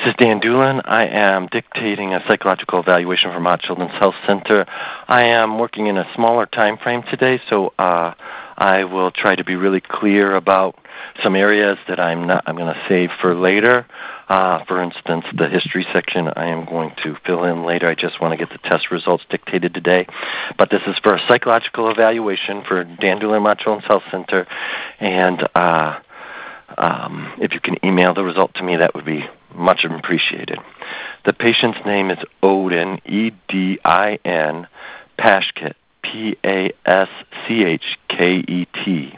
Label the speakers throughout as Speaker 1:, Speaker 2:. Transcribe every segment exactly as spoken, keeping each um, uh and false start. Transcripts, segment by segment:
Speaker 1: is Dan Doolin. I am dictating a psychological evaluation for Mott Children's Health Center. I am working in a smaller time frame today, so uh, I will try to be really clear about some areas that I'm not. I'm going to save for later. Uh, for instance, the history section I am going to fill in later. I just want to get the test results dictated today. But this is for a psychological evaluation for Dan Doolin Mott Children's Health Center, and uh, um, if you can email the result to me, that would be much appreciated. The patient's name is Odin, E D I N, Pashket, P A S C H K E T.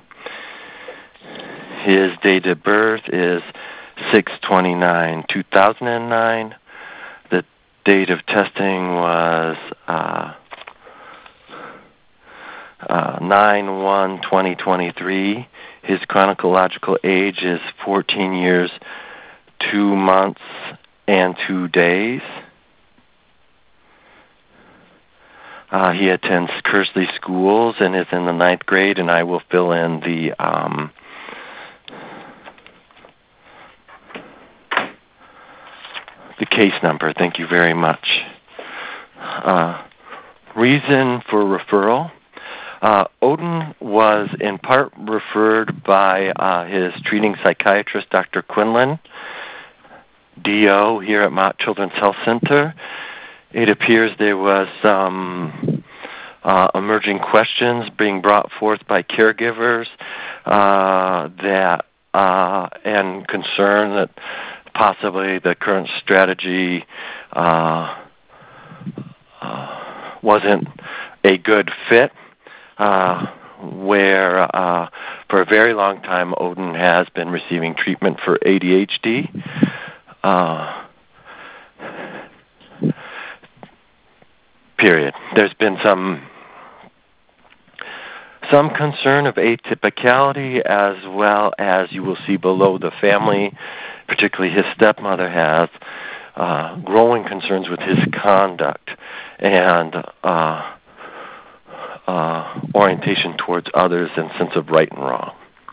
Speaker 1: His date of birth is six twenty-nine two thousand nine. The date of testing was uh, uh, nine one twenty twenty-three. His chronological age is fourteen years, two months, and two days. Uh, he attends Kersley Schools and is in the ninth grade, and I will fill in the um, the case number. Thank you very much. Uh, reason for referral. Uh, Odin was in part referred by uh, his treating psychiatrist, Doctor Quinlan, D O here at Mott Children's Health Center. It appears there was some uh, emerging questions being brought forth by caregivers uh, that uh, and concern that possibly the current strategy uh, uh, wasn't a good fit. Uh, where uh, for a very long time Odin has been receiving treatment for A D H D. Uh, period. There's been some some concern of atypicality, as well as you will see below, the family, particularly his stepmother, has uh, growing concerns with his conduct and uh, Uh, orientation towards others and sense of right and wrong.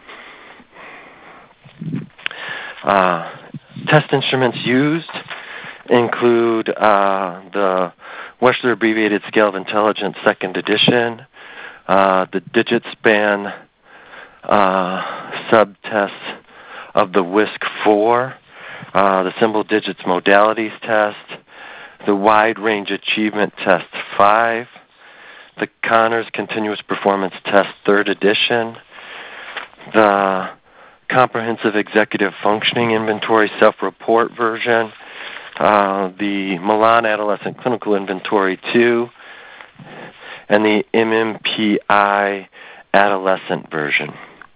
Speaker 1: Uh, test instruments used include uh, the Wechsler Abbreviated Scale of Intelligence Second Edition, uh, the Digit Span uh, subtest of the W I S C four, uh, the Symbol Digits Modalities Test, the Wide Range Achievement Test five, the Connors Continuous Performance Test Third Edition, the Comprehensive Executive Functioning Inventory Self-Report version, uh, the Milan Adolescent Clinical Inventory two, and the M M P I Adolescent version.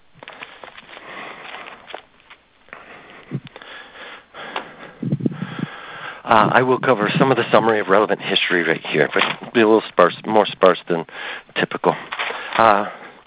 Speaker 1: Uh, I will cover some of the summary of relevant history right here, but it'll be a little sparse, more sparse than typical. Uh,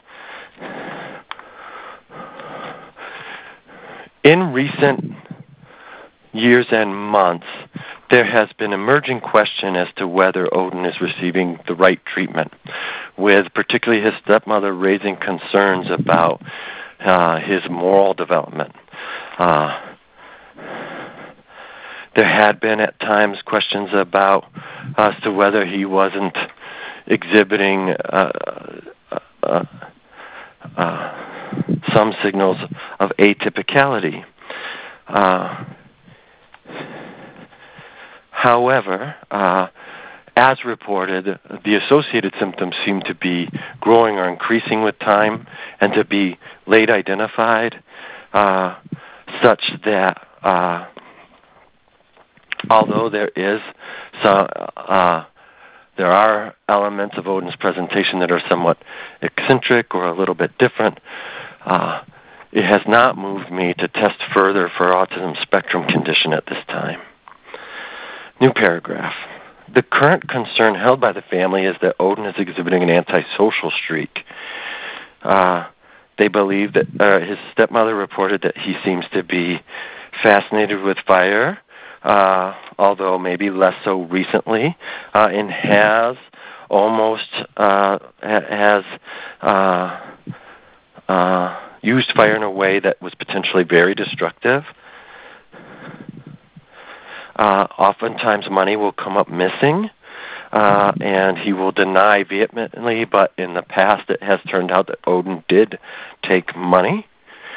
Speaker 1: in recent years and months, there has been emerging question as to whether Odin is receiving the right treatment, with particularly his stepmother raising concerns about uh, his moral development. Uh, There had been at times questions about uh, as to whether he wasn't exhibiting uh, uh, uh, some signals of atypicality. Uh, however, uh, as reported, the associated symptoms seem to be growing or increasing with time and to be late identified, uh, such that uh, although there is some, uh, there are elements of Odin's presentation that are somewhat eccentric or a little bit different, uh, it has not moved me to test further for autism spectrum condition at this time. New paragraph. The current concern held by the family is that Odin is exhibiting an antisocial streak. Uh, they believe that uh, his stepmother reported that he seems to be fascinated with fire, Uh, although maybe less so recently, uh, and has almost uh, ha- has uh, uh, used fire in a way that was potentially very destructive. Uh, oftentimes money will come up missing, uh, and he will deny vehemently, but in the past it has turned out that Odin did take money.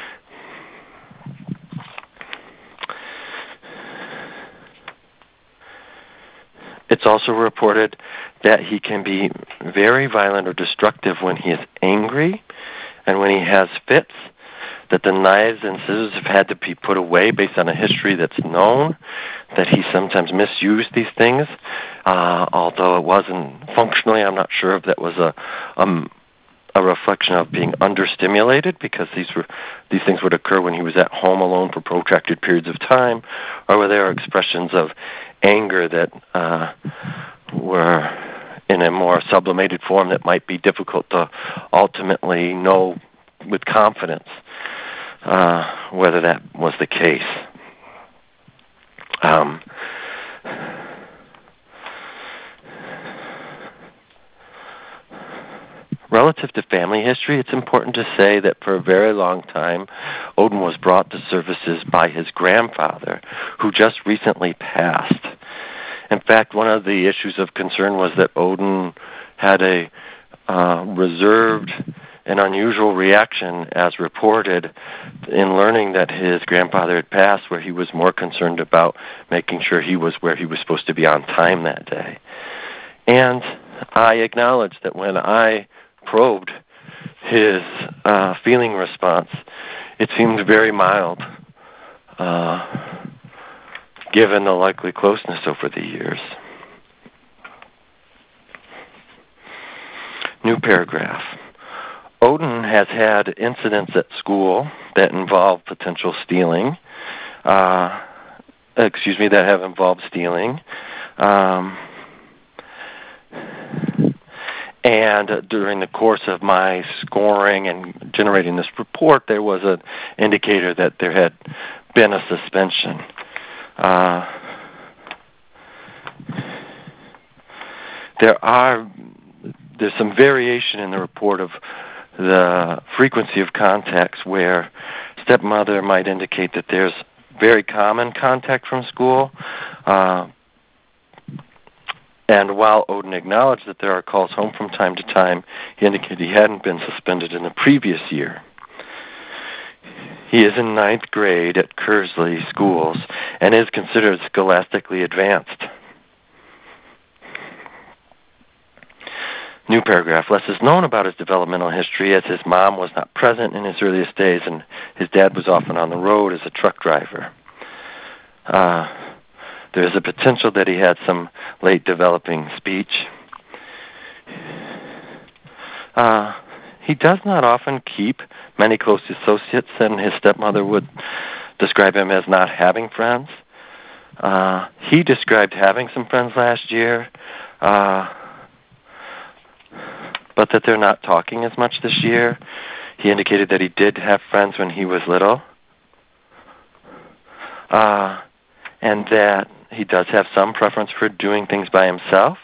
Speaker 1: It's also reported that he can be very violent or destructive when he is angry and when he has fits, that the knives and scissors have had to be put away based on a history that's known, that he sometimes misused these things, uh, although it wasn't functionally. I'm not sure if that was a um, a reflection of being understimulated, because these were these things would occur when he was at home alone for protracted periods of time, or were there expressions of anger that uh, were in a more sublimated form that might be difficult to ultimately know with confidence uh, whether that was the case. Um, Relative to family history, it's important to say that for a very long time, Odin was brought to services by his grandfather, who just recently passed. In fact, one of the issues of concern was that Odin had a uh, reserved and unusual reaction, as reported, in learning that his grandfather had passed, where he was more concerned about making sure he was where he was supposed to be on time that day. And I acknowledge that when I probed his uh, feeling response, it seemed very mild, uh, given the likely closeness over the years. New paragraph. Odin has had incidents at school that involve potential stealing, uh, excuse me, that have involved stealing. Um, And during the course of my scoring and generating this report, there was an indicator that there had been a suspension. Uh, there are there's some variation in the report of the frequency of contacts, where stepmother might indicate that there's very common contact from school. Uh, And while Odin acknowledged that there are calls home from time to time, he indicated he hadn't been suspended in the previous year. He is in ninth grade at Kersley Schools and is considered scholastically advanced. New paragraph. Less is known about his developmental history, as his mom was not present in his earliest days and his dad was often on the road as a truck driver. Uh, There is a potential that he had some late developing speech. Uh, he does not often keep many close associates, and his stepmother would describe him as not having friends. Uh, he described having some friends last year, uh, but that they're not talking as much this year. He indicated that he did have friends when he was little, uh, and that he does have some preference for doing things by himself.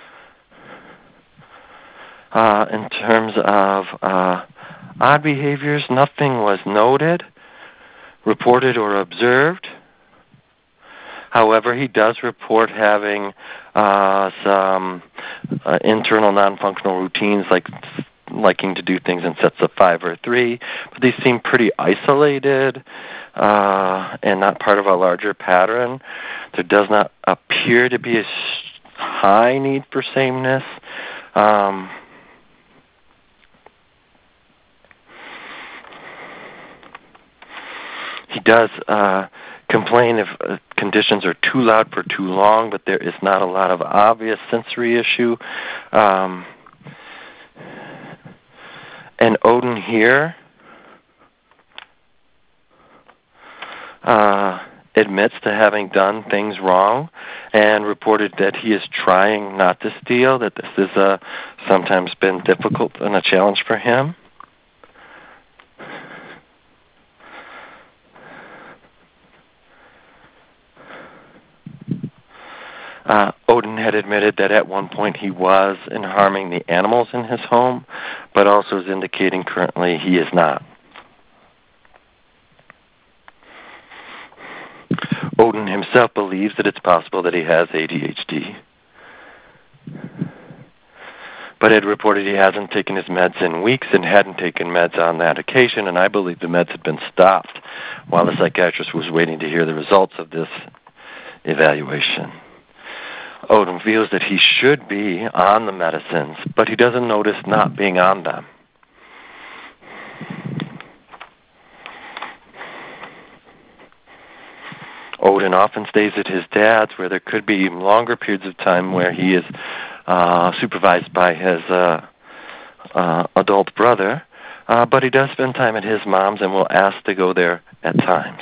Speaker 1: Uh, in terms of uh, odd behaviors, nothing was noted, reported, or observed. However, he does report having uh, some uh, internal non-functional routines, like liking to do things in sets of five or three, but these seem pretty isolated uh, and not part of a larger pattern. There does not appear to be a high need for sameness. Um, he does uh, complain if uh, conditions are too loud for too long, but there is not a lot of obvious sensory issue. Um, and Odin here uh, admits to having done things wrong and reported that he is trying not to steal, that this has uh, sometimes been difficult and a challenge for him. Uh, Odin had admitted that at one point he was in harming the animals in his home, but also is indicating currently he is not. Odin Odin himself believes that it's possible that he has A D H D, but had reported he hasn't taken his meds in weeks and hadn't taken meds on that occasion, and I believe the meds had been stopped while the psychiatrist was waiting to hear the results of this evaluation. Odin feels that he should be on the medicines, but he doesn't notice not being on them. Odin often stays at his dad's, where there could be longer periods of time where he is uh, supervised by his uh, uh, adult brother, uh, but he does spend time at his mom's and will ask to go there at times.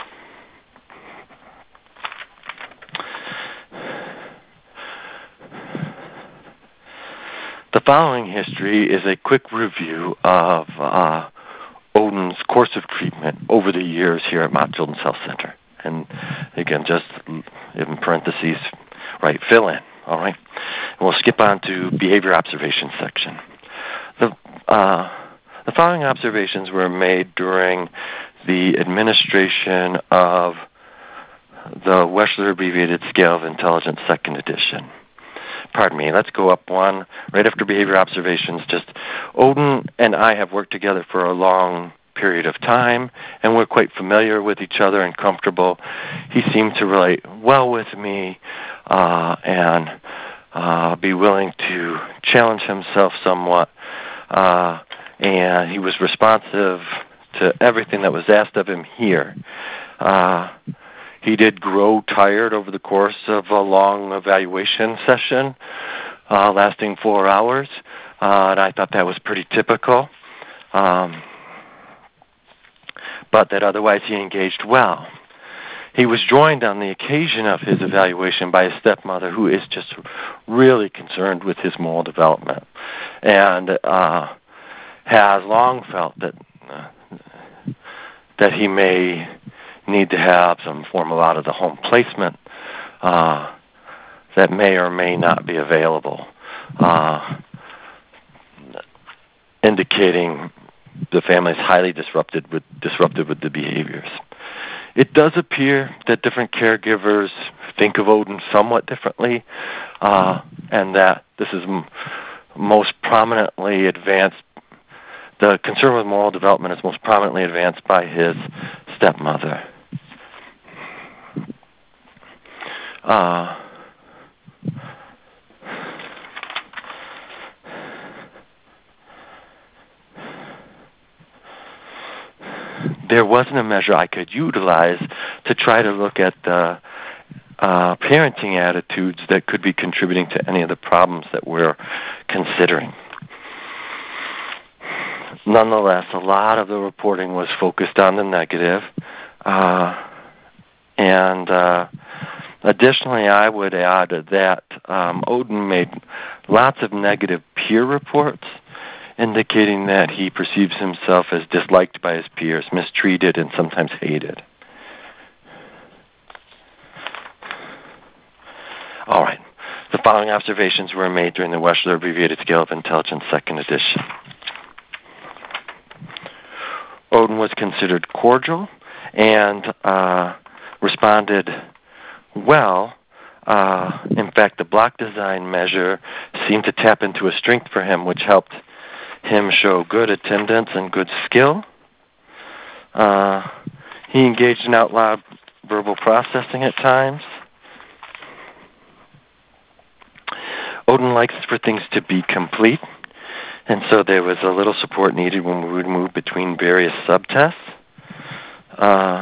Speaker 1: The following history is a quick review of uh, Odin's course of treatment over the years here at Mott Children's Health Center. And again, just in parentheses, right, fill in, all right? And we'll skip on to behavior observation section. The, uh, the following observations were made during the administration of the Wechsler Abbreviated Scale of Intelligence Second Edition. Pardon me, let's go up one. Right after behavior observations, just Odin and I have worked together for a long period of time, and we're quite familiar with each other and comfortable. He seemed to relate well with me uh, and uh, be willing to challenge himself somewhat, uh, and he was responsive to everything that was asked of him here. Uh, he did grow tired over the course of a long evaluation session uh, lasting four hours, uh, and I thought that was pretty typical. Um, but that otherwise he engaged well. He was joined on the occasion of his evaluation by his stepmother, who is just really concerned with his moral development and uh, has long felt that uh, that he may need to have some form of out-of-the-home placement uh, that may or may not be available, uh, indicating the family is highly disrupted with disrupted with the behaviors. It does appear that different caregivers think of Odin somewhat differently, uh, and that this is m- most prominently advanced. The concern with moral development is most prominently advanced by his stepmother. Uh, there wasn't a measure I could utilize to try to look at the uh, parenting attitudes that could be contributing to any of the problems that we're considering. Nonetheless, a lot of the reporting was focused on the negative, uh, and uh, additionally, I would add that um, Odin made lots of negative peer reports, indicating that he perceives himself as disliked by his peers, mistreated, and sometimes hated. All right. The following observations were made during the Wechsler Abbreviated Scale of Intelligence Second Edition. Odin was considered cordial and uh, responded well. Uh, in fact, the block design measure seemed to tap into a strength for him, which helped him show good attendance and good skill. Uh, he engaged in out loud verbal processing at times. Odin likes for things to be complete, and so there was a little support needed when we would move between various subtests. Uh,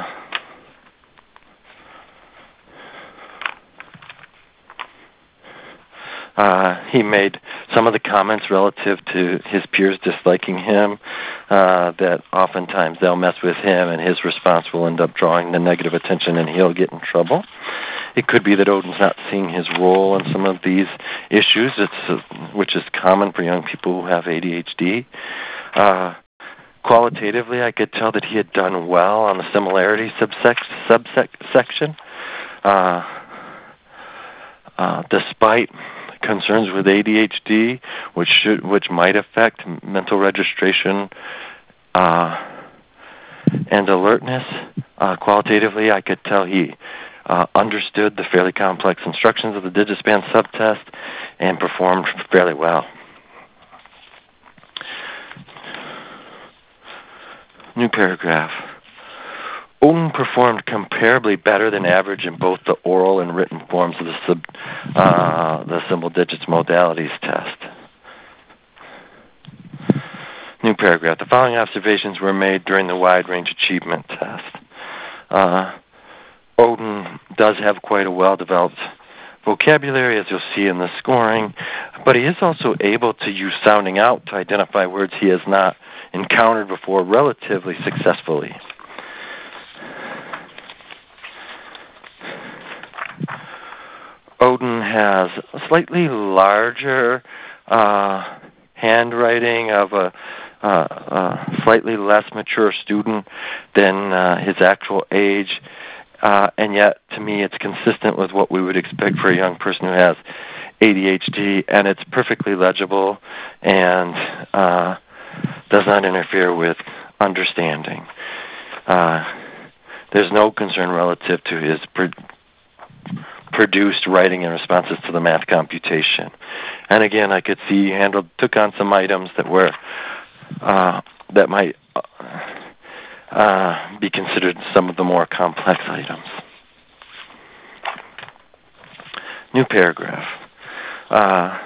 Speaker 1: Uh, he made some of the comments relative to his peers disliking him, uh, that oftentimes they'll mess with him and his response will end up drawing the negative attention and he'll get in trouble. It could be that Odin's not seeing his role in some of these issues, it's, uh, which is common for young people who have A D H D. Uh, qualitatively, I could tell that he had done well on the similarity subsec- subsection, uh, uh, despite concerns with A D H D, which should, which might affect mental registration uh, and alertness. Uh, qualitatively, I could tell he uh, understood the fairly complex instructions of the DigiSpan subtest, and performed fairly well. New paragraph. Odin performed comparably better than average in both the oral and written forms of the, sub, uh, the symbol digits modalities test. New paragraph. The following observations were made during the wide range achievement test. Uh, Odin does have quite a well-developed vocabulary, as you'll see in the scoring, but he is also able to use sounding out to identify words he has not encountered before relatively successfully. Odin has a slightly larger uh, handwriting of a uh, uh, slightly less mature student than uh, his actual age, uh, and yet, to me, it's consistent with what we would expect for a young person who has A D H D, and it's perfectly legible and uh, does not interfere with understanding. Uh, there's no concern relative to his pro- produced writing and responses to the math computation. And again, I could see he handled, took on some items that were uh, that might uh, be considered some of the more complex items. New paragraph. Uh,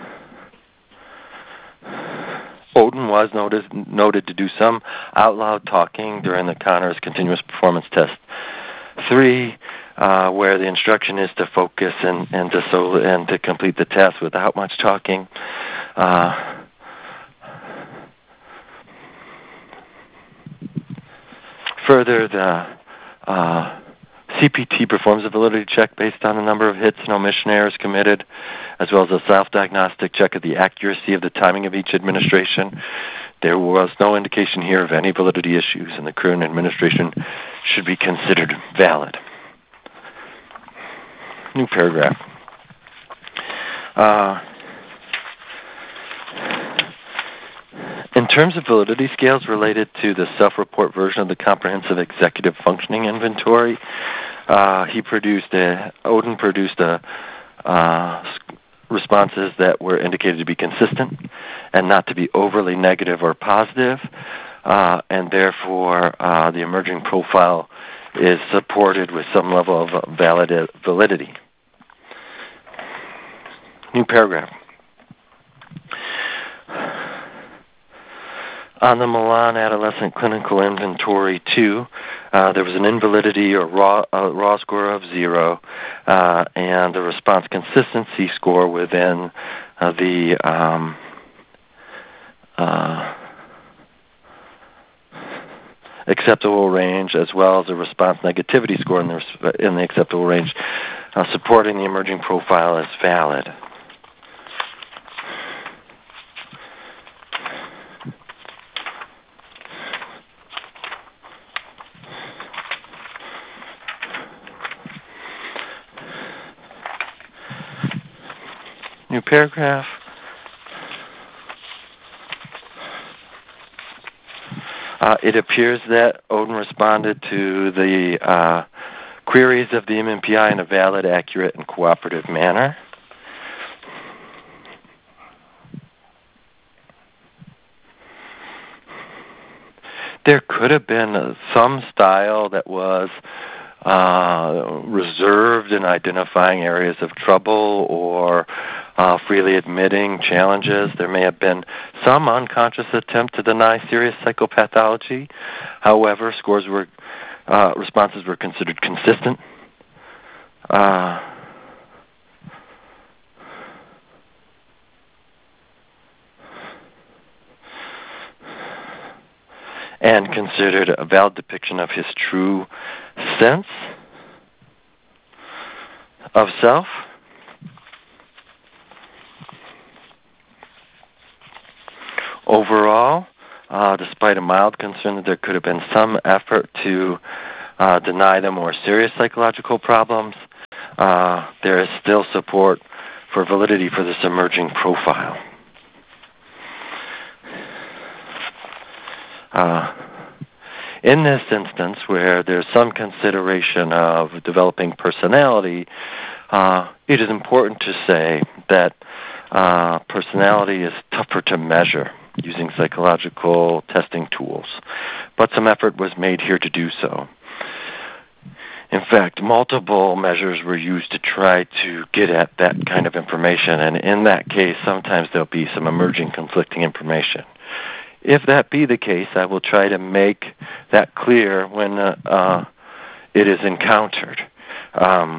Speaker 1: Odin was noted, noted to do some out loud talking during the Connors Continuous Performance Test three, uh, where the instruction is to focus and, and to so and to complete the test without much talking. Uh, further, the uh, C P T performs a validity check based on the number of hits and omission errors committed, as well as a self-diagnostic check of the accuracy of the timing of each administration. There was no indication here of any validity issues, and the current administration should be considered valid. New paragraph. Uh, in terms of validity scales related to the self-report version of the Comprehensive Executive Functioning Inventory, uh, he produced a, Odin produced a, uh, responses that were indicated to be consistent and not to be overly negative or positive, uh, and therefore uh, the emerging profile is supported with some level of valid validity. New paragraph. On the Milan Adolescent Clinical Inventory two, uh, there was an invalidity or raw, uh, raw score of zero, uh, and the response consistency score within uh, the um, uh, acceptable range, as well as a response negativity score in the, in the acceptable range, uh, supporting the emerging profile as valid. New paragraph. Uh, it appears that Odin responded to the uh, queries of the M M P I in a valid, accurate, and cooperative manner. There could have been uh, some style that was uh, reserved in identifying areas of trouble or uh, freely admitting challenges. There may have been some unconscious attempt to deny serious psychopathology. However, scores were uh, responses were considered consistent. Uh, and considered a valid depiction of his true sense of self. Overall, uh, despite a mild concern that there could have been some effort to uh, deny the more serious psychological problems, uh, there is still support for validity for this emerging profile. Uh, In this instance, where there's some consideration of developing personality, uh, it is important to say that uh, personality is tougher to measure using psychological testing tools, but some effort was made here to do so. In fact, multiple measures were used to try to get at that kind of information, and in that case, sometimes there'll be some emerging conflicting information. If that be the case, I will try to make that clear when uh, uh, it is encountered. Um,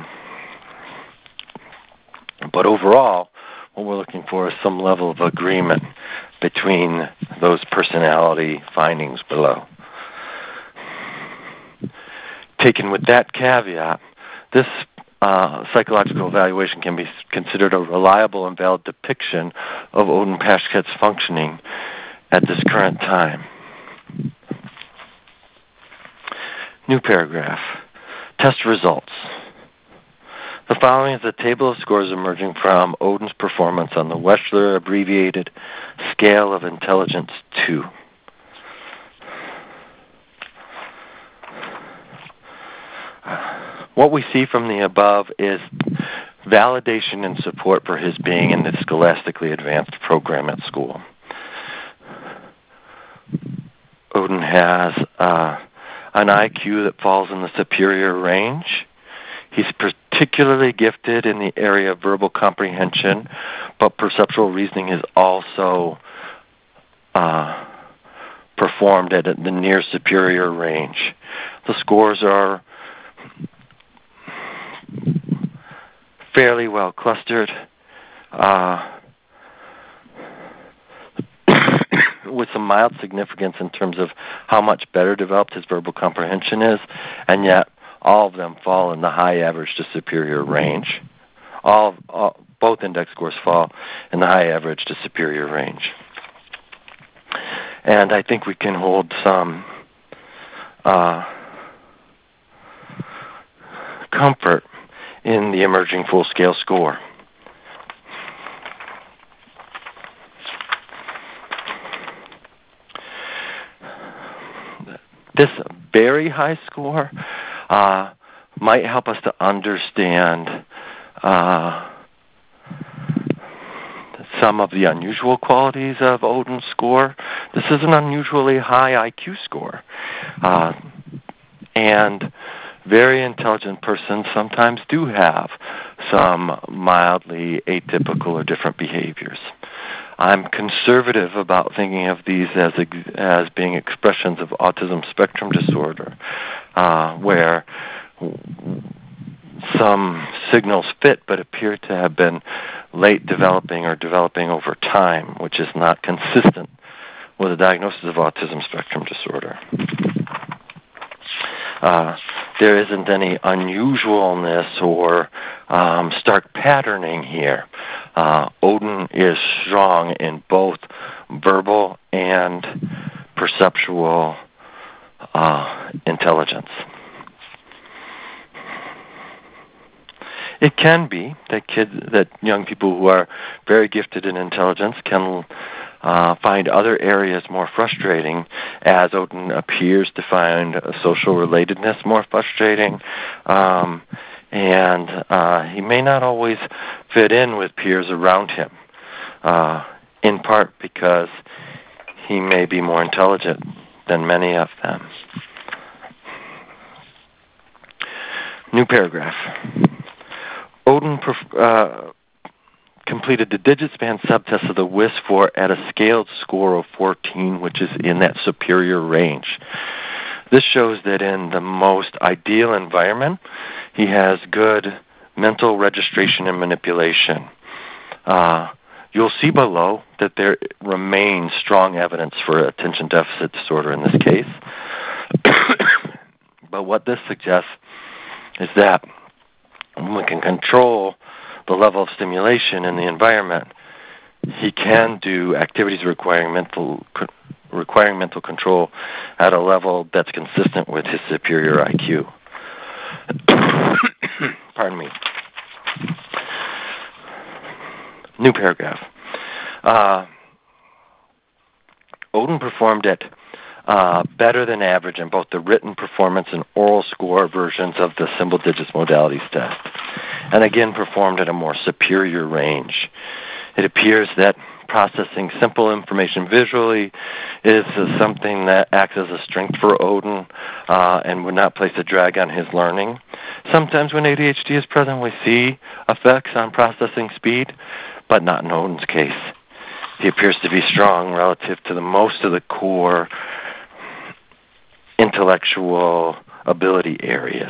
Speaker 1: but overall, what we're looking for is some level of agreement between those personality findings below. Taken with that caveat, this uh, psychological evaluation can be considered a reliable and valid depiction of Odin-Paschet's functioning at this current time. New paragraph. Test results. The following is a table of scores emerging from Odin's performance on the Wechsler Abbreviated Scale of Intelligence two. What we see from the above is validation and support for his being in the scholastically advanced program at school. Odin has uh, an I Q that falls in the superior range. He's particularly gifted in the area of verbal comprehension, but perceptual reasoning is also uh, performed at the near superior range. The scores are fairly well clustered, uh, with some mild significance in terms of how much better developed his verbal comprehension is, and yet all of them fall in the high average to superior range. All, all both index scores fall in the high average to superior range. And I think we can hold some uh, comfort in the emerging full-scale score. This very high score uh, might help us to understand uh, some of the unusual qualities of Odin's score. This is an unusually high I Q score. Uh, and very intelligent persons sometimes do have some mildly atypical or different behaviors. I'm conservative about thinking of these as as being expressions of autism spectrum disorder, uh, where some signals fit but appear to have been late developing or developing over time, which is not consistent with a diagnosis of autism spectrum disorder. Uh, there isn't any unusualness or um, stark patterning here. Uh, Odin is strong in both verbal and perceptual uh, intelligence. It can be that kids, that young people who are very gifted in intelligence can Uh, find other areas more frustrating, as Odin appears to find social relatedness more frustrating, um, and uh, he may not always fit in with peers around him, uh, in part because he may be more intelligent than many of them. New paragraph. Odin pref- uh, completed the digit span subtest of the W I S four at a scaled score of fourteen, which is in that superior range. This shows that in the most ideal environment, he has good mental registration and manipulation. Uh, you'll see below that there remains strong evidence for attention deficit disorder in this case. But what this suggests is that when we can control the level of stimulation in the environment, he can do activities requiring mental requiring mental control at a level that's consistent with his superior I Q. Pardon me. New paragraph. Uh, Odin performed at uh, better than average in both the written performance and oral score versions of the Symbol Digits Modalities Test, and again performed at a more superior range. It appears that processing simple information visually is uh, something that acts as a strength for Odin uh, and would not place a drag on his learning. Sometimes when A D H D is present, we see effects on processing speed, but not in Odin's case. He appears to be strong relative to the most of the core intellectual ability areas.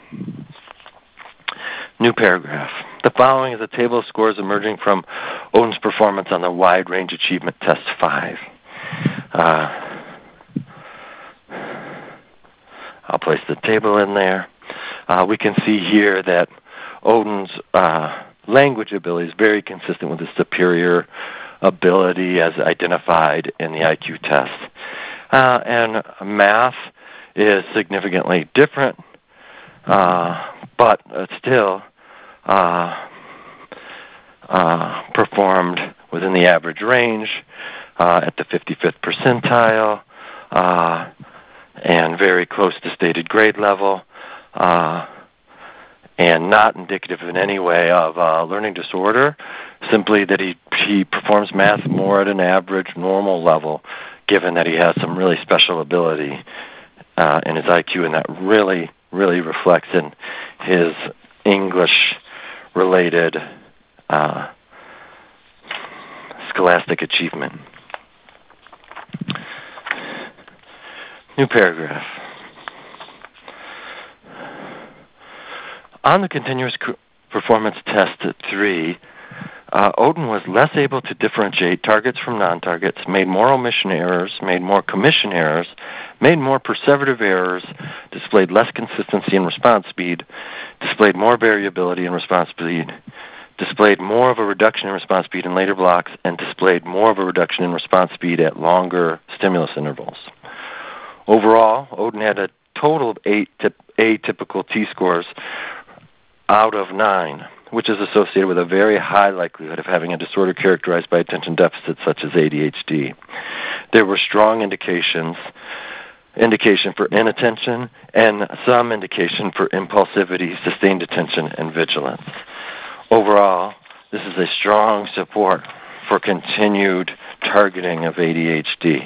Speaker 1: New paragraph. The following is a table of scores emerging from Odin's performance on the Wide Range Achievement Test five. Uh, I'll place the table in there. Uh, we can see here that Odin's uh, language ability is very consistent with his superior ability as identified in the I Q test. Uh, and math is significantly different, uh, but uh, still uh, uh, performed within the average range uh, at the fifty-fifth percentile uh, and very close to stated grade level, uh, and not indicative in any way of uh, learning disorder, simply that he, he performs math more at an average normal level, given that he has some really special ability uh, in his I Q, and that really, really reflects in his English-related uh, scholastic achievement. New paragraph. On the continuous performance test at three, uh, Odin was less able to differentiate targets from non-targets, made more omission errors, made more commission errors, made more perseverative errors, displayed less consistency in response speed, displayed more variability in response speed, displayed more of a reduction in response speed in later blocks, and displayed more of a reduction in response speed at longer stimulus intervals. Overall, Odin had a total of eight tip- atypical T-scores out of nine, which is associated with a very high likelihood of having a disorder characterized by attention deficit such as A D H D. There were strong indications, indication for inattention, and some indication for impulsivity, sustained attention, and vigilance. Overall, this is a strong support for continued targeting of A D H D.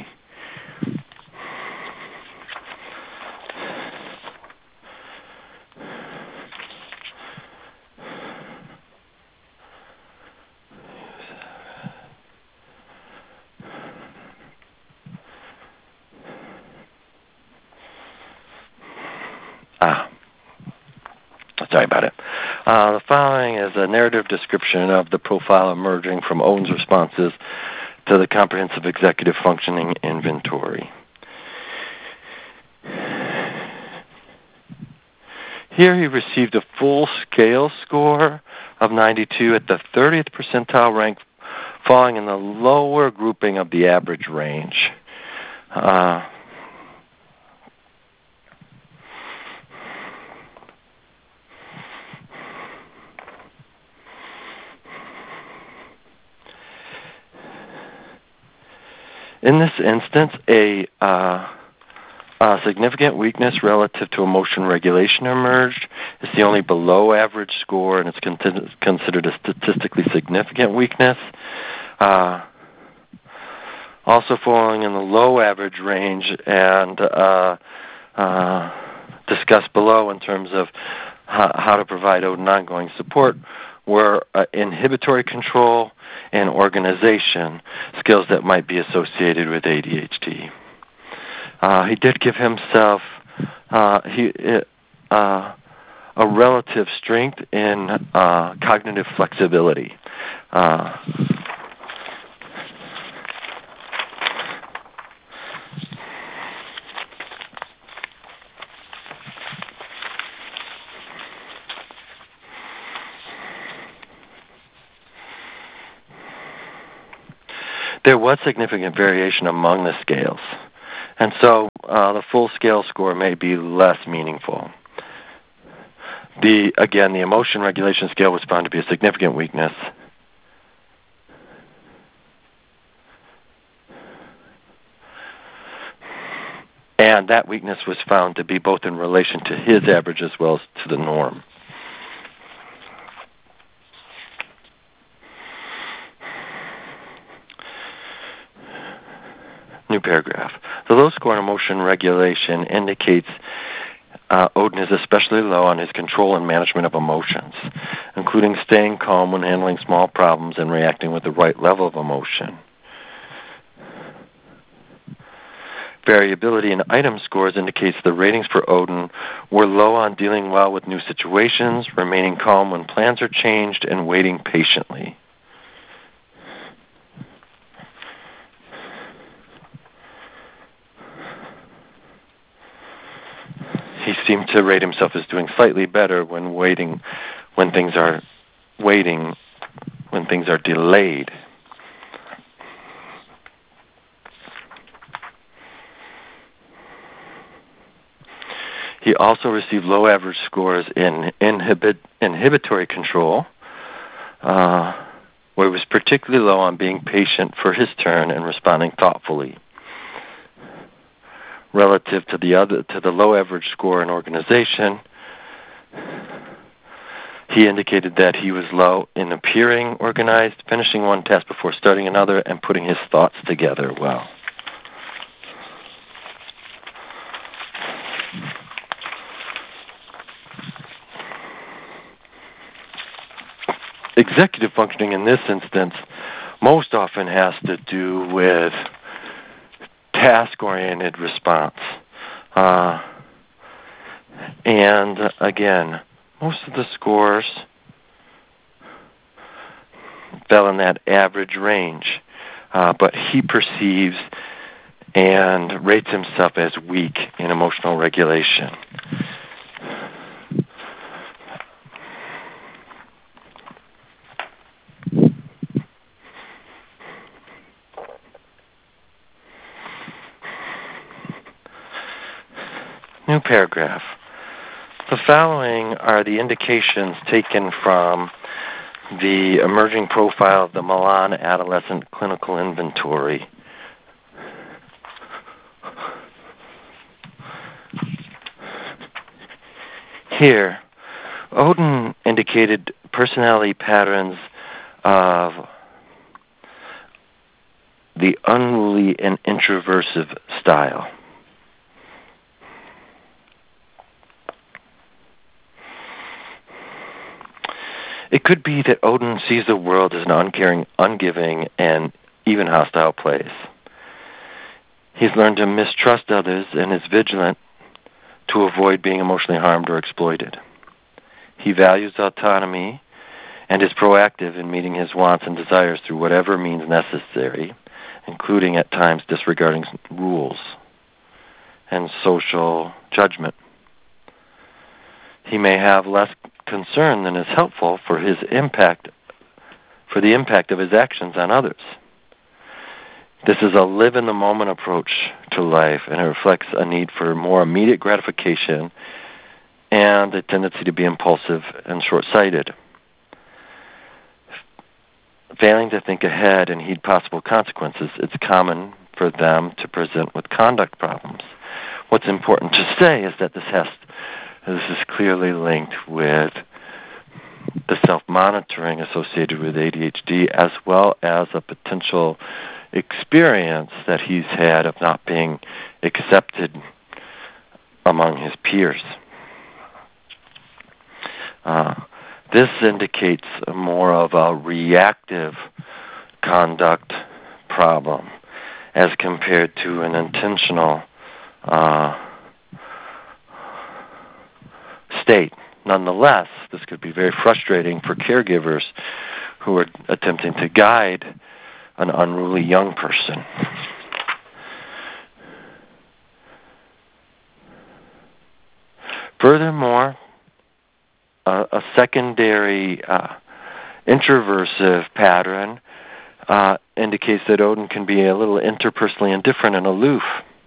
Speaker 1: Ah, sorry about it. Uh, the following is a narrative description of the profile emerging from Odin's responses to the Comprehensive Executive Functioning Inventory. Here he received a full scale score of ninety-two at the thirtieth percentile rank, falling in the lower grouping of the average range. Uh, In this instance, a, uh, a significant weakness relative to emotion regulation emerged. It's the only below average score, and it's con- considered a statistically significant weakness. Uh, also falling in the low average range and uh, uh, discussed below in terms of how, how to provide Odin ongoing support were uh, inhibitory control and organization, skills that might be associated with A D H D. Uh, he did give himself uh, he, uh, a relative strength in uh, cognitive flexibility. Uh, There was significant variation among the scales, and so uh, the full scale score may be less meaningful. The, again, the emotion regulation scale was found to be a significant weakness. And that weakness was found to be both in relation to his average as well as to the norm. New paragraph. The low score in emotion regulation indicates uh, Odin is especially low on his control and management of emotions, including staying calm when handling small problems and reacting with the right level of emotion. Variability in item scores indicates the ratings for Odin were low on dealing well with new situations, remaining calm when plans are changed, and waiting patiently. He seemed to rate himself as doing slightly better when waiting, when things are waiting, when things are delayed. He also received low average scores in inhibit, inhibitory control, uh, where he was particularly low on being patient for his turn and responding thoughtfully. Relative to the other, to the low average score in organization, he indicated that he was low in appearing organized, finishing one task before starting another, and putting his thoughts together well. Executive functioning in this instance most often has to do with task-oriented response. Uh, and again, most of the scores fell in that average range, uh, but he perceives and rates himself as weak in emotional regulation. New paragraph. The following are the indications taken from the emerging profile of the Milan Adolescent Clinical Inventory. Here, Odin indicated personality patterns of the unruly and introversive style. It could be that Odin sees the world as an uncaring, ungiving, and even hostile place. He's learned to mistrust others and is vigilant to avoid being emotionally harmed or exploited. He values autonomy and is proactive in meeting his wants and desires through whatever means necessary, including at times disregarding rules and social judgment. He may have less concern than is helpful for his impact, for the impact of his actions on others. This is a live-in-the-moment approach to life, and it reflects a need for more immediate gratification and a tendency to be impulsive and short-sighted. Failing to think ahead and heed possible consequences, it's common for them to present with conduct problems. What's important to say is that this has This is clearly linked with the self-monitoring associated with A D H D, as well as a potential experience that he's had of not being accepted among his peers. Uh, this indicates more of a reactive conduct problem as compared to an intentional uh state. Nonetheless, this could be very frustrating for caregivers who are attempting to guide an unruly young person. Furthermore, a, a secondary uh, introversive pattern uh, indicates that Odin can be a little interpersonally indifferent and aloof.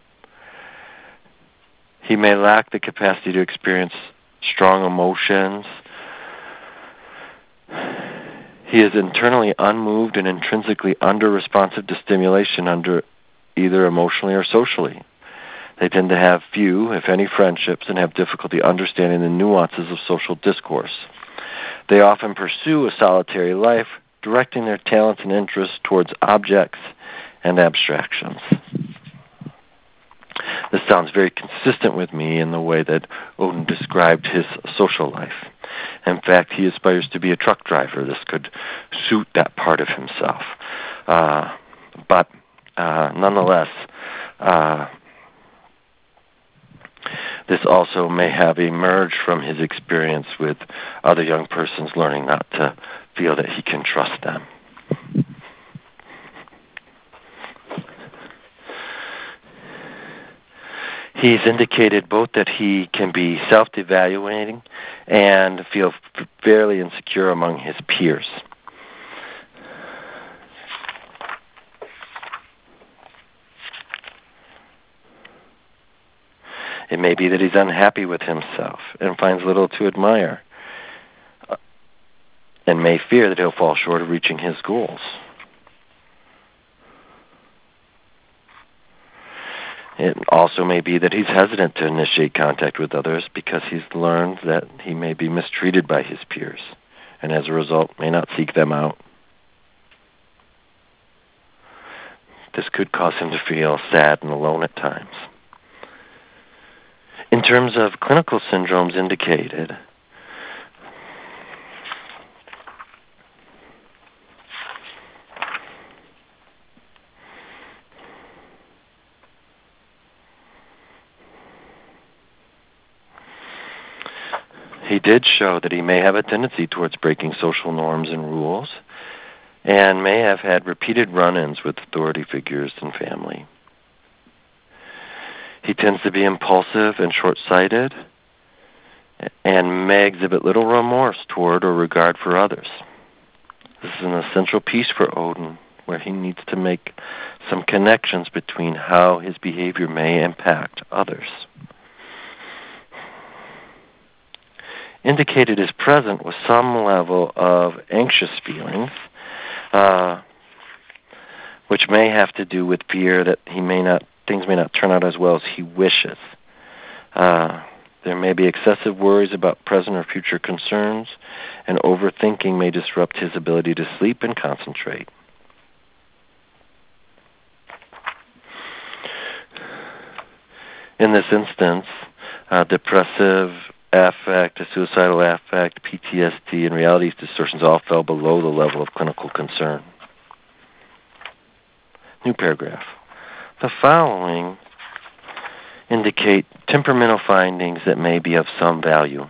Speaker 1: He may lack the capacity to experience strong emotions. He is internally unmoved and intrinsically under-responsive to stimulation, under either emotionally or socially. They tend to have few, if any, friendships and have difficulty understanding the nuances of social discourse. They often pursue a solitary life, directing their talents and interests towards objects and abstractions. This sounds very consistent with me in the way that Odin described his social life. In fact, he aspires to be a truck driver. This could suit that part of himself. Uh, but uh, nonetheless, uh, this also may have emerged from his experience with other young persons learning not to feel that he can trust them. He's indicated both that he can be self-evaluating and feel f- fairly insecure among his peers. It may be that he's unhappy with himself and finds little to admire, uh, and may fear that he'll fall short of reaching his goals. It also may be that he's hesitant to initiate contact with others because he's learned that he may be mistreated by his peers, and as a result may not seek them out. This could cause him to feel sad and alone at times. In terms of clinical syndromes indicated, he did show that he may have a tendency towards breaking social norms and rules, and may have had repeated run-ins with authority figures and family. He tends to be impulsive and short-sighted, and may exhibit little remorse toward or regard for others. This is an essential piece for Odin, where he needs to make some connections between how his behavior may impact others. Indicated is present with some level of anxious feelings, uh, which may have to do with fear that he may not, things may not turn out as well as he wishes. Uh, there may be excessive worries about present or future concerns, and overthinking may disrupt his ability to sleep and concentrate. In this instance, uh, depressive affect, a suicidal affect, P T S D, and reality distortions all fell below the level of clinical concern. New paragraph. The following indicate temperamental findings that may be of some value.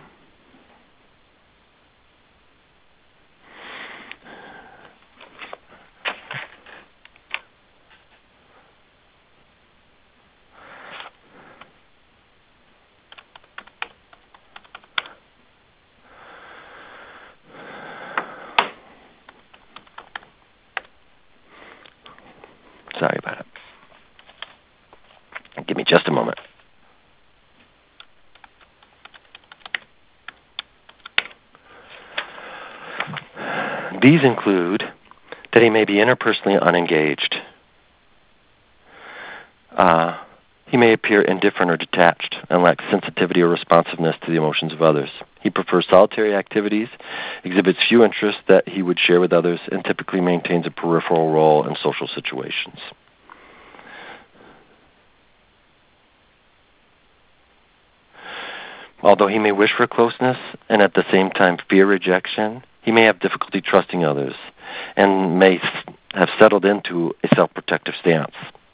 Speaker 1: Sorry about it. Give me just a moment. These include that he may be interpersonally unengaged. Uh, he may appear indifferent or detached and lack sensitivity or responsiveness to the emotions of others. He prefers solitary activities, exhibits few interests that he would share with others, and typically maintains a peripheral role in social situations. Although he may wish for closeness and at the same time fear rejection, he may have difficulty trusting others and may have settled into a self-protective stance.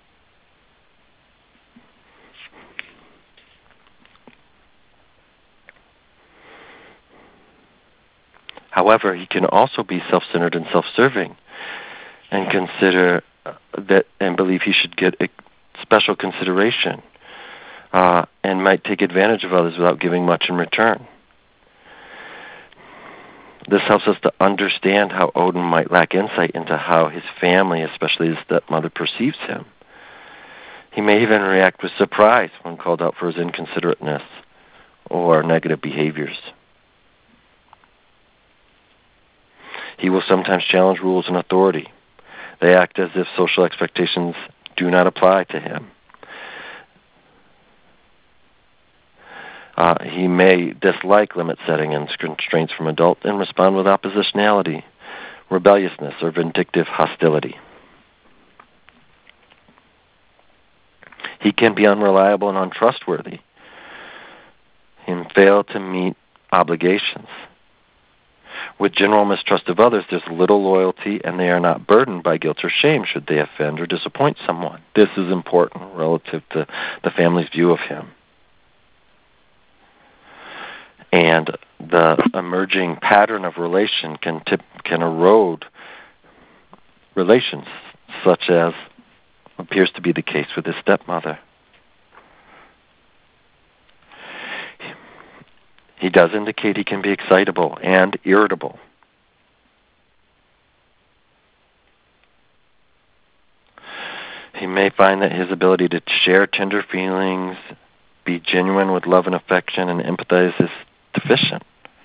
Speaker 1: However, he can also be self-centered and self-serving and consider that and believe he should get a special consideration uh, and might take advantage of others without giving much in return. This helps us to understand how Odin might lack insight into how his family, especially his stepmother, perceives him. He may even react with surprise when called out for his inconsiderateness or negative behaviors. He will sometimes challenge rules and authority. They act as if social expectations do not apply to him. Uh, he may dislike limit setting and constraints from adult and respond with oppositionality, rebelliousness, or vindictive hostility. He can be unreliable and untrustworthy and fail to meet obligations. With general mistrust of others, there's little loyalty, and they are not burdened by guilt or shame should they offend or disappoint someone. This is important relative to the family's view of him. And the emerging pattern of relation can tip, can erode relations, such as appears to be the case with his stepmother. He does indicate he can be excitable and irritable. He may find that his ability to share tender feelings, be genuine with love and affection, and empathize is deficient.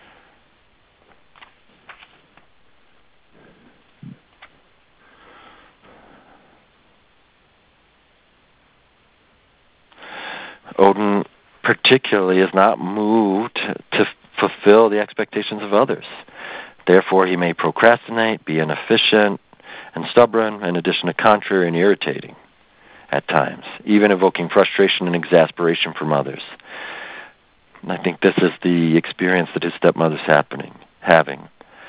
Speaker 1: Odin particularly is not moved to fulfill the expectations of others. Therefore, he may procrastinate, be inefficient and stubborn, in addition to contrary and irritating at times, even evoking frustration and exasperation from others. And I think this is the experience that his stepmother's happening, having.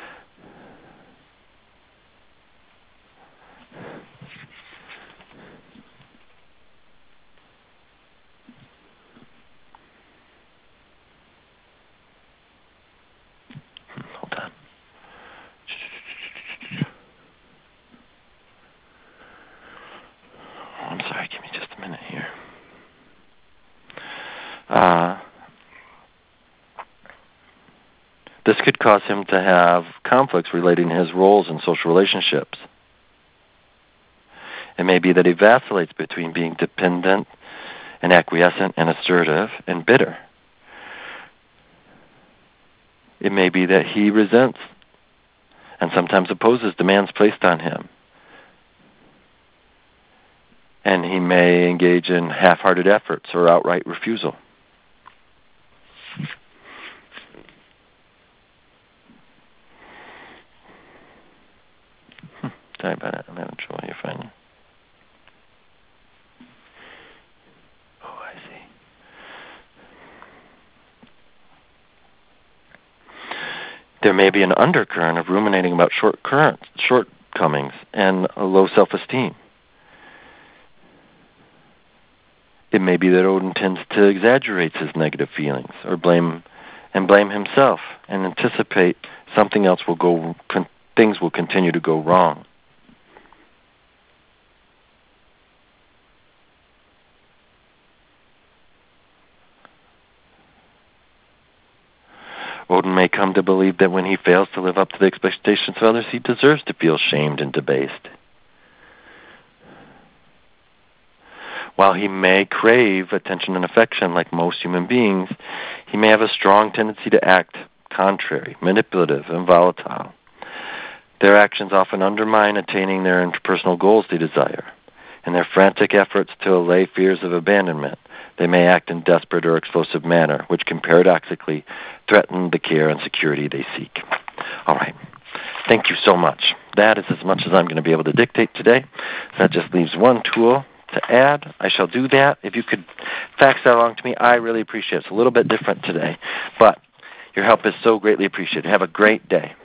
Speaker 1: Uh, this could cause him to have conflicts relating to his roles in social relationships. It may be that he vacillates between being dependent and acquiescent and assertive and bitter. It may be that he resents and sometimes opposes demands placed on him. And he may engage in half-hearted efforts or outright refusal. Hmm. Sorry about it. I'm having trouble here finding. Oh, I see. There may be an undercurrent of ruminating about short current, shortcomings and a low self-esteem. It may be that Odin tends to exaggerate his negative feelings or blame and blame himself and anticipate something else will go, con, things will continue to go wrong. Odin may come to believe that when he fails to live up to the expectations of others, he deserves to feel shamed and debased. While he may crave attention and affection like most human beings, he may have a strong tendency to act contrary, manipulative, and volatile. Their actions often undermine attaining their interpersonal goals they desire. In their frantic efforts to allay fears of abandonment, they may act in desperate or explosive manner, which can paradoxically threaten the care and security they seek. All right. Thank you so much. That is as much as I'm going to be able to dictate today. That just leaves one tool to add. I shall do that. If you could fax that along to me, I really appreciate it. It's a little bit different today, but your help is so greatly appreciated. Have a great day.